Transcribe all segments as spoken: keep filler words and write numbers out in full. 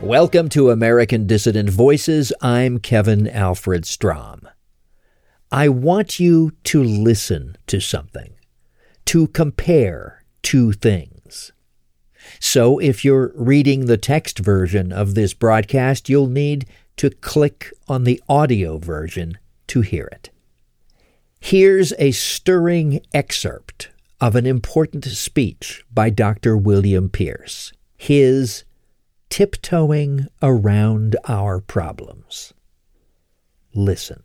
Welcome to American Dissident Voices. I'm Kevin Alfred Strom. I want you to listen to something, to compare two things. So if you're reading the text version of this broadcast, you'll need to click on the audio version to hear it. Here's a stirring excerpt of an important speech by Doctor William Pierce. His Tiptoeing Around Our Problems. Listen.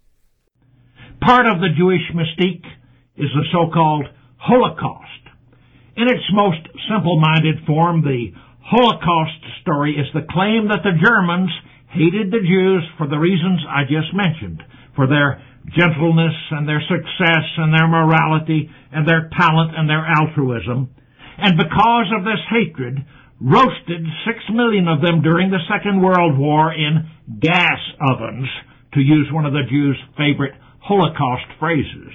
Part of the Jewish mystique is the so-called Holocaust. In its most simple-minded form, the Holocaust story is the claim that the Germans hated the Jews for the reasons I just mentioned, for their gentleness and their success and their morality and their talent and their altruism, and because of this hatred, roasted six million of them during the Second World War in gas ovens, to use one of the Jews' favorite Holocaust phrases.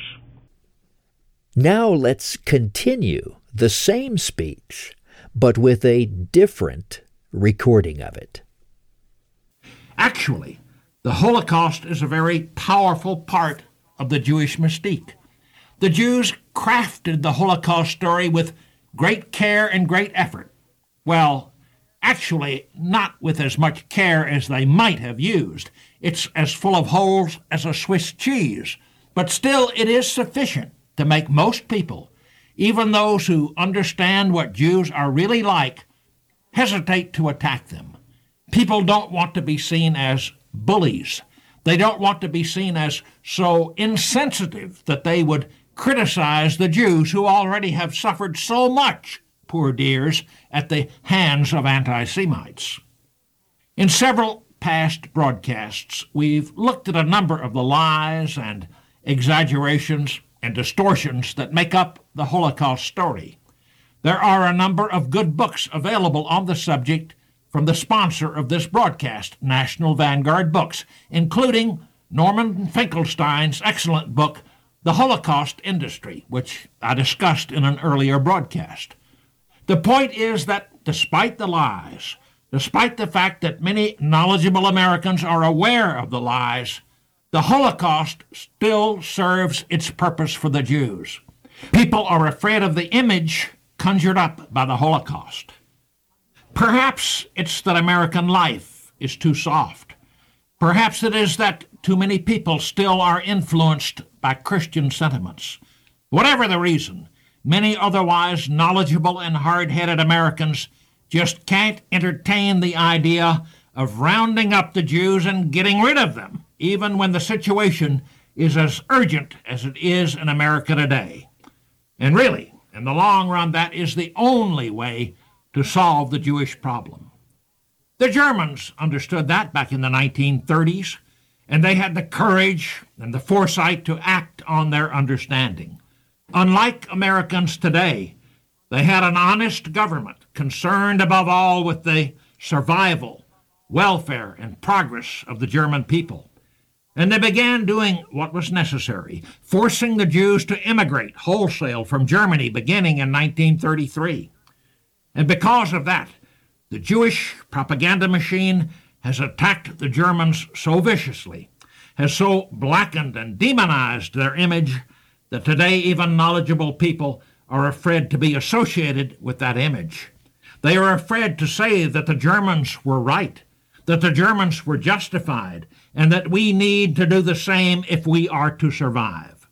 Now let's continue the same speech, but with a different recording of it. Actually, the Holocaust is a very powerful part of the Jewish mystique. The Jews crafted the Holocaust story with great care and great effort. Well, actually, not with as much care as they might have used. It's as full of holes as a Swiss cheese. But still, it is sufficient to make most people, even those who understand what Jews are really like, hesitate to attack them. People don't want to be seen as bullies. They don't want to be seen as so insensitive that they would criticize the Jews who already have suffered so much, poor dears, at the hands of anti-Semites. In several past broadcasts, we've looked at a number of the lies and exaggerations and distortions that make up the Holocaust story. There are a number of good books available on the subject from the sponsor of this broadcast, National Vanguard Books, including Norman Finkelstein's excellent book, The Holocaust Industry, which I discussed in an earlier broadcast. The point is that despite the lies, despite the fact that many knowledgeable Americans are aware of the lies, the Holocaust still serves its purpose for the Jews. People are afraid of the image conjured up by the Holocaust. Perhaps it's that American life is too soft. Perhaps it is that too many people still are influenced by Christian sentiments. Whatever the reason, many otherwise knowledgeable and hard-headed Americans just can't entertain the idea of rounding up the Jews and getting rid of them, even when the situation is as urgent as it is in America today. And really, in the long run, that is the only way to solve the Jewish problem. The Germans understood that back in the nineteen thirties, and they had the courage and the foresight to act on their understanding. Unlike Americans today, they had an honest government concerned above all with the survival, welfare, and progress of the German people. And they began doing what was necessary, forcing the Jews to immigrate wholesale from Germany beginning in nineteen thirty-three. And because of that, the Jewish propaganda machine has attacked the Germans so viciously, has so blackened and demonized their image, that today even knowledgeable people are afraid to be associated with that image. They are afraid to say that the Germans were right, that the Germans were justified, and that we need to do the same if we are to survive.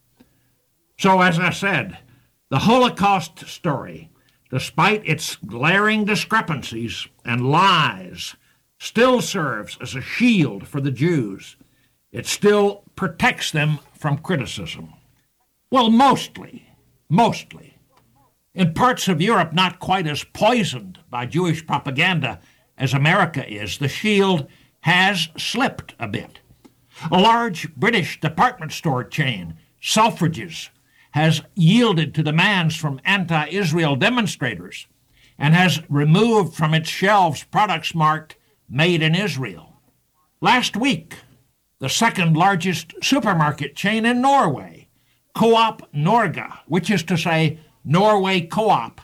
So, as I said, the Holocaust story, despite its glaring discrepancies and lies, still serves as a shield for the Jews. It still protects them from criticism. Well, mostly, mostly. In parts of Europe not quite as poisoned by Jewish propaganda as America is, the shield has slipped a bit. A large British department store chain, Selfridges, has yielded to demands from anti-Israel demonstrators and has removed from its shelves products marked Made in Israel. Last week, the second largest supermarket chain in Norway, Coop Norge, which is to say Norway Co-op,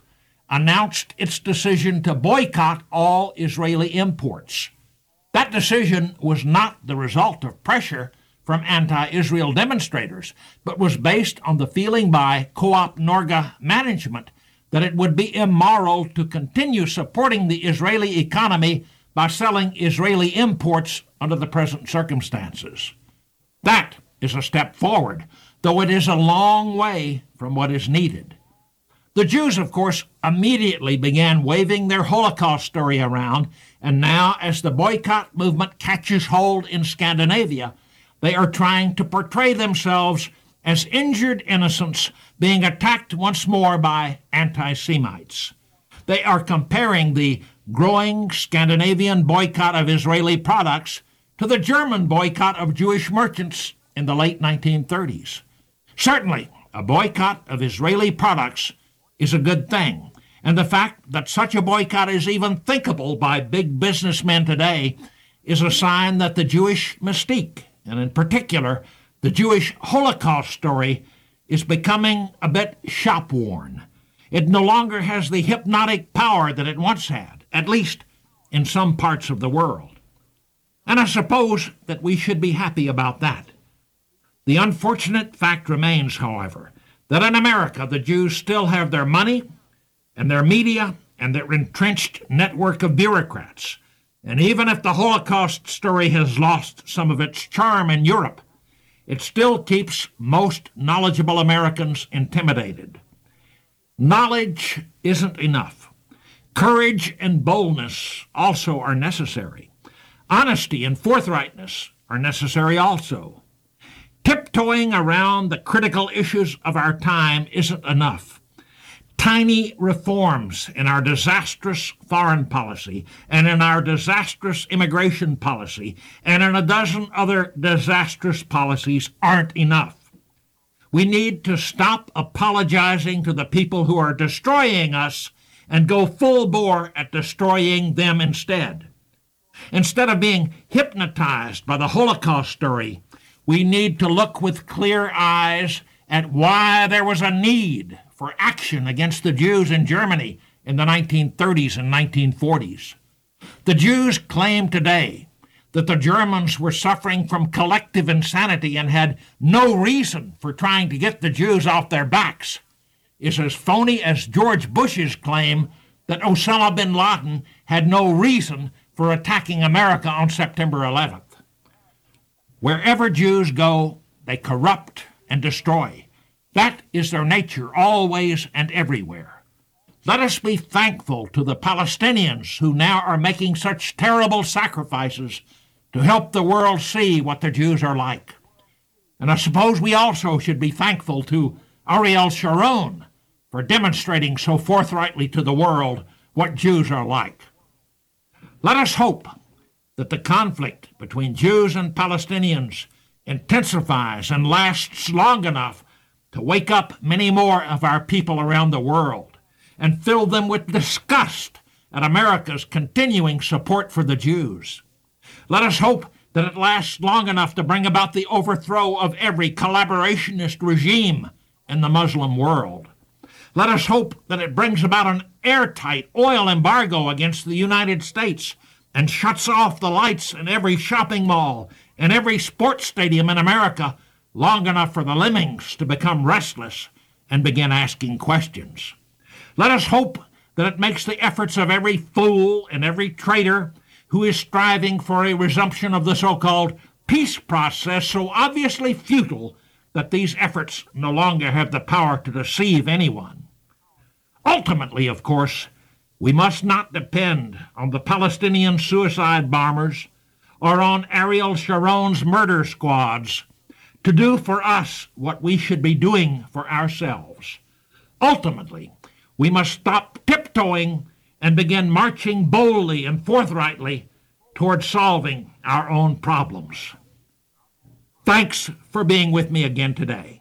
announced its decision to boycott all Israeli imports. That decision was not the result of pressure from anti-Israel demonstrators, but was based on the feeling by Coop Norga management that it would be immoral to continue supporting the Israeli economy by selling Israeli imports under the present circumstances. That is a step forward, though it is a long way from what is needed. The Jews, of course, immediately began waving their Holocaust story around, and now as the boycott movement catches hold in Scandinavia, they are trying to portray themselves as injured innocents being attacked once more by anti-Semites. They are comparing the growing Scandinavian boycott of Israeli products to the German boycott of Jewish merchants in the late nineteen thirties. Certainly, a boycott of Israeli products is a good thing, and the fact that such a boycott is even thinkable by big businessmen today is a sign that the Jewish mystique, and in particular, the Jewish Holocaust story, is becoming a bit shop-worn. It no longer has the hypnotic power that it once had, at least in some parts of the world. And I suppose that we should be happy about that. The unfortunate fact remains, however, that in America the Jews still have their money and their media and their entrenched network of bureaucrats. And even if the Holocaust story has lost some of its charm in Europe, it still keeps most knowledgeable Americans intimidated. Knowledge isn't enough. Courage and boldness also are necessary. Honesty and forthrightness are necessary also. Tiptoeing around the critical issues of our time isn't enough. Tiny reforms in our disastrous foreign policy and in our disastrous immigration policy and in a dozen other disastrous policies aren't enough. We need to stop apologizing to the people who are destroying us and go full bore at destroying them instead. Instead of being hypnotized by the Holocaust story, we need to look with clear eyes at why there was a need for action against the Jews in Germany in the nineteen thirties and nineteen forties. The Jews claim today that the Germans were suffering from collective insanity and had no reason for trying to get the Jews off their backs is as phony as George Bush's claim that Osama bin Laden had no reason for attacking America on September eleventh. Wherever Jews go, they corrupt and destroy. That is their nature always and everywhere. Let us be thankful to the Palestinians who now are making such terrible sacrifices to help the world see what the Jews are like. And I suppose we also should be thankful to Ariel Sharon for demonstrating so forthrightly to the world what Jews are like. Let us hope that the conflict between Jews and Palestinians intensifies and lasts long enough to wake up many more of our people around the world and fill them with disgust at America's continuing support for the Jews. Let us hope that it lasts long enough to bring about the overthrow of every collaborationist regime in the Muslim world. Let us hope that it brings about an airtight oil embargo against the United States and shuts off the lights in every shopping mall and every sports stadium in America long enough for the lemmings to become restless and begin asking questions. Let us hope that it makes the efforts of every fool and every traitor who is striving for a resumption of the so-called peace process so obviously futile that these efforts no longer have the power to deceive anyone. Ultimately, of course, we must not depend on the Palestinian suicide bombers or on Ariel Sharon's murder squads to do for us what we should be doing for ourselves. Ultimately, we must stop tiptoeing and begin marching boldly and forthrightly toward solving our own problems. Thanks for being with me again today.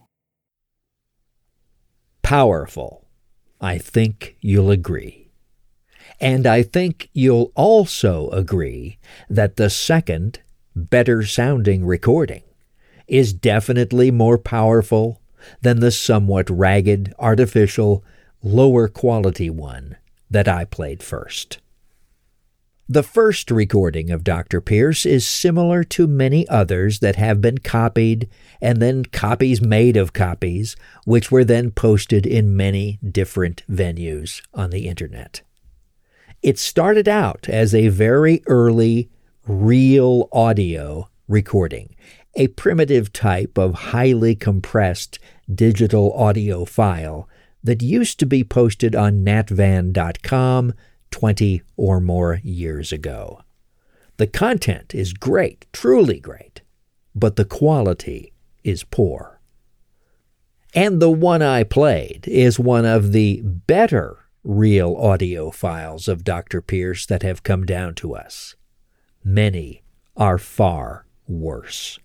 Powerful. I think you'll agree. And I think you'll also agree that the second, better-sounding recording is definitely more powerful than the somewhat ragged, artificial, lower quality one that I played first. The first recording of Doctor Pierce is similar to many others that have been copied and then copies made of copies, which were then posted in many different venues on the internet. It started out as a very early real audio recording, a primitive type of highly compressed digital audio file that used to be posted on natvan dot com twenty or more years ago. The content is great, truly great, but the quality is poor. And the one I played is one of the better real audio files of Doctor Pierce that have come down to us. Many are far worse.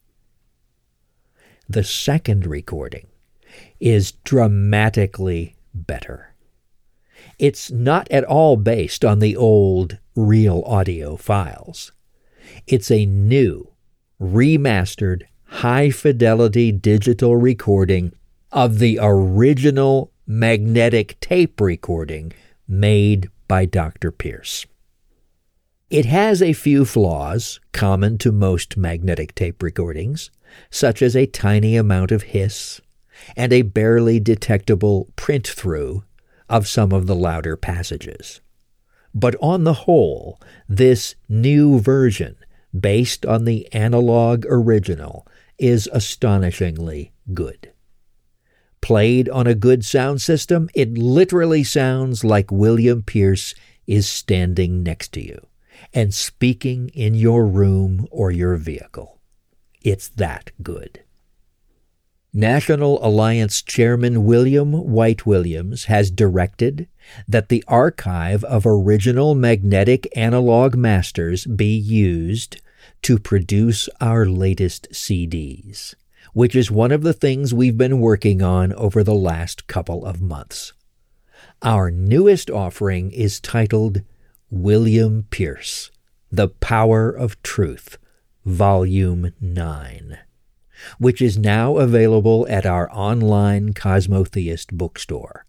The second recording is dramatically better. It's not at all based on the old real audio files. It's a new, remastered, high-fidelity digital recording of the original magnetic tape recording made by Doctor Pierce. It has a few flaws common to most magnetic tape recordings, such as a tiny amount of hiss and a barely detectable print-through of some of the louder passages. But on the whole, this new version, based on the analog original, is astonishingly good. Played on a good sound system, it literally sounds like William Pierce is standing next to you and speaking in your room or your vehicle. It's that good. National Alliance Chairman William White Williams has directed that the archive of original magnetic analog masters be used to produce our latest C Ds, which is one of the things we've been working on over the last couple of months. Our newest offering is titled William Pierce, The Power of Truth, Volume nine. Which is now available at our online Cosmotheist bookstore,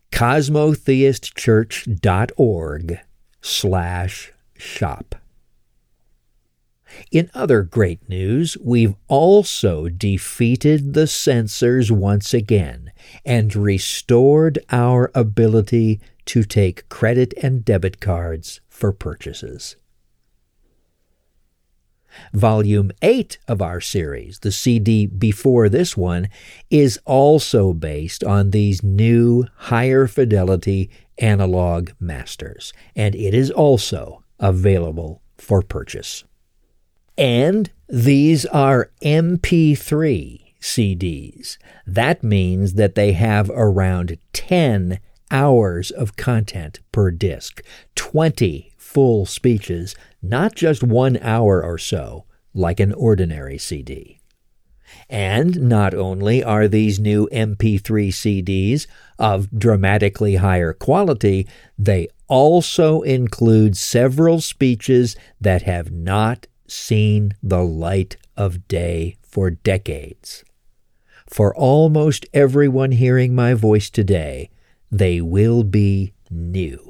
cosmotheistchurch.org slash shop. In other great news, we've also defeated the censors once again and restored our ability to take credit and debit cards for purchases. Volume eight of our series, the C D before this one, is also based on these new higher fidelity analog masters, and it is also available for purchase. And these are M P three C Ds. That means that they have around ten hours of content per disc, twenty full speeches, not just one hour or so, like an ordinary C D. And not only are these new M P three C Ds of dramatically higher quality, they also include several speeches that have not seen the light of day for decades. For almost everyone hearing my voice today, they will be new.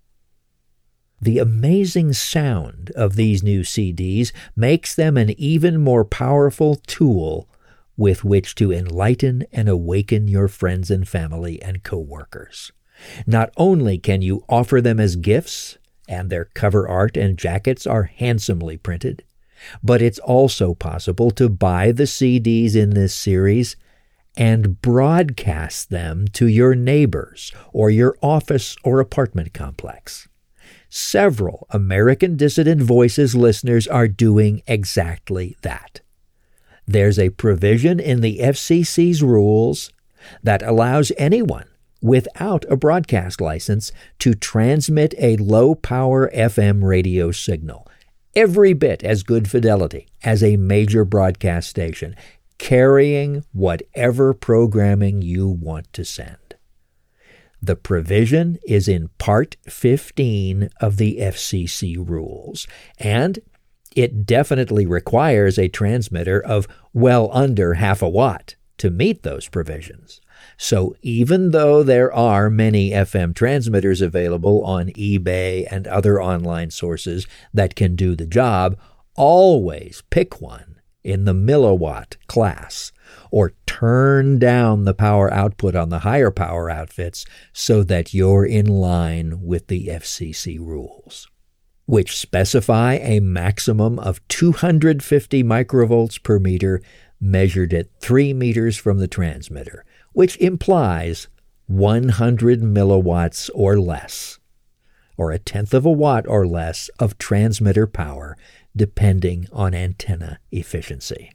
The amazing sound of these new C Ds makes them an even more powerful tool with which to enlighten and awaken your friends and family and co-workers. Not only can you offer them as gifts, and their cover art and jackets are handsomely printed, but it's also possible to buy the C Ds in this series and broadcast them to your neighbors or your office or apartment complex. Several American Dissident Voices listeners are doing exactly that. There's a provision in the F C C's rules that allows anyone without a broadcast license to transmit a low-power F M radio signal, every bit as good fidelity as a major broadcast station, carrying whatever programming you want to send. The provision is in Part fifteen of the F C C rules, and it definitely requires a transmitter of well under half a watt to meet those provisions. So even though there are many F M transmitters available on eBay and other online sources that can do the job, always pick one in the milliwatt class, or turn down the power output on the higher power outfits so that you're in line with the F C C rules, which specify a maximum of two hundred fifty microvolts per meter measured at three meters from the transmitter, which implies one hundred milliwatts or less, or a tenth of a watt or less of transmitter power, depending on antenna efficiency.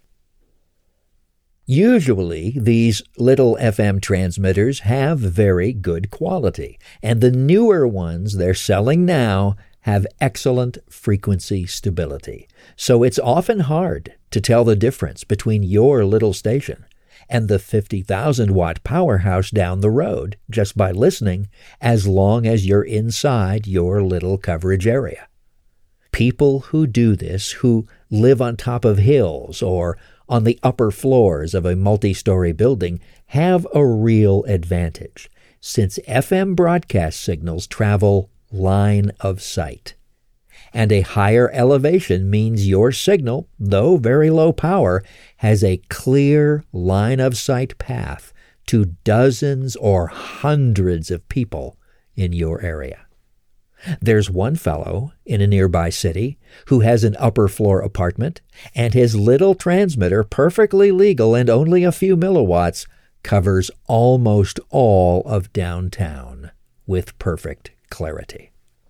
Usually, these little F M transmitters have very good quality, and the newer ones they're selling now have excellent frequency stability. So it's often hard to tell the difference between your little station and the fifty thousand watt powerhouse down the road just by listening, as long as you're inside your little coverage area. People who do this, who live on top of hills or on the upper floors of a multi-story building, have a real advantage, since F M broadcast signals travel line of sight. And a higher elevation means your signal, though very low power, has a clear line of sight path to dozens or hundreds of people in your area. There's one fellow in a nearby city who has an upper floor apartment, and his little transmitter, perfectly legal and only a few milliwatts, covers almost all of downtown with perfect clarity.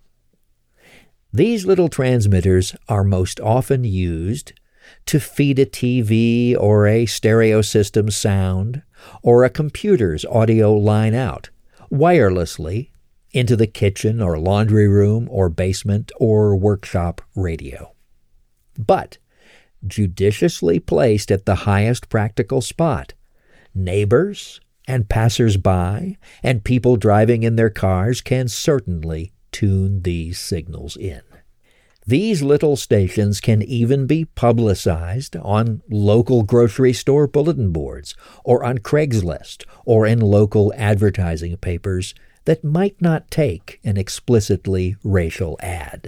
These little transmitters are most often used to feed a T V or a stereo system sound or a computer's audio line out wirelessly into the kitchen or laundry room or basement or workshop radio. But judiciously placed at the highest practical spot, neighbors and passers-by and people driving in their cars can certainly tune these signals in. These little stations can even be publicized on local grocery store bulletin boards or on Craigslist or in local advertising papers that might not take an explicitly racial ad.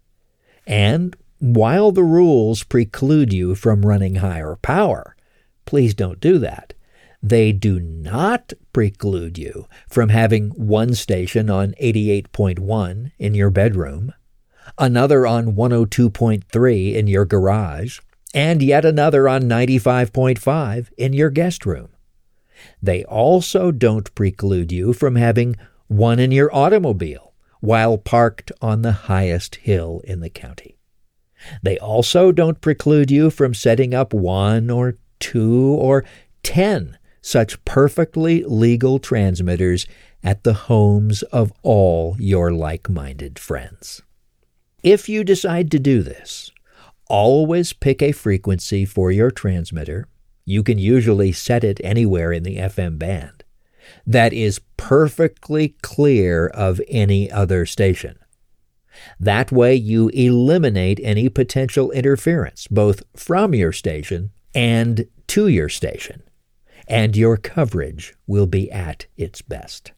And while the rules preclude you from running higher power, please don't do that. They do not preclude you from having one station on eighty-eight point one in your bedroom, another on one oh two point three in your garage, and yet another on ninety-five point five in your guest room. They also don't preclude you from having one in your automobile while parked on the highest hill in the county. They also don't preclude you from setting up one or two or ten such perfectly legal transmitters at the homes of all your like-minded friends. If you decide to do this, always pick a frequency for your transmitter. You can usually set it anywhere in the F M band that is perfectly clear of any other station. That way you eliminate any potential interference, both from your station and to your station, and your coverage will be at its best.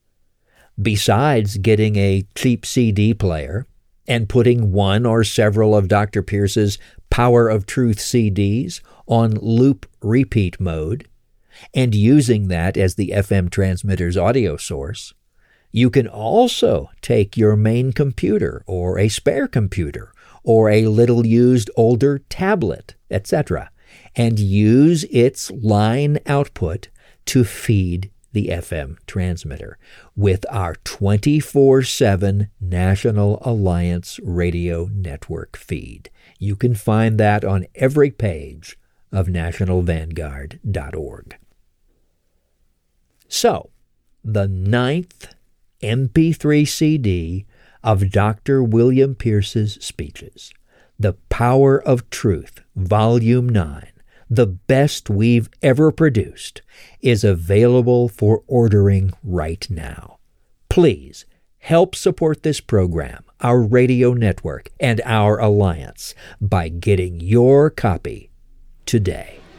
Besides getting a cheap C D player and putting one or several of Doctor Pierce's Power of Truth C Ds on loop repeat mode, and using that as the F M transmitter's audio source, you can also take your main computer or a spare computer or a little-used older tablet, et cetera, and use its line output to feed the F M transmitter with our twenty-four seven National Alliance Radio Network feed. You can find that on every page of national vanguard dot org. So, the ninth M P three C D of Doctor William Pierce's speeches, The Power of Truth, Volume nine, the best we've ever produced, is available for ordering right now. Please help support this program, our radio network, and our alliance by getting your copy today.